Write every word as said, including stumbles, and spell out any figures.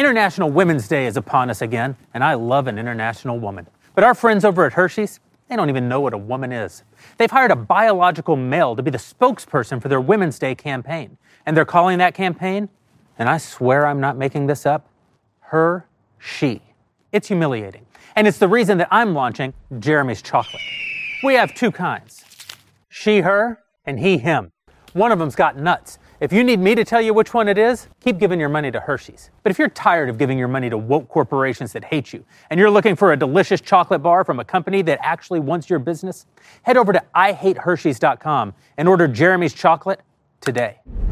International Women's Day is upon us again, and I love an international woman. But our friends over at Hershey's, they don't even know what a woman is. They've hired a biological male to be the spokesperson for their Women's Day campaign. And they're calling that campaign, and I swear I'm not making this up, Her-She. It's humiliating. And it's the reason that I'm launching Jeremy's Chocolate. We have two kinds, she-her and he-him. One of them's got nuts. If you need me to tell you which one it is, keep giving your money to Hershey's. But if you're tired of giving your money to woke corporations that hate you, and you're looking for a delicious chocolate bar from a company that actually wants your business, head over to I hate Hershey's dot com and order Jeremy's Chocolate today.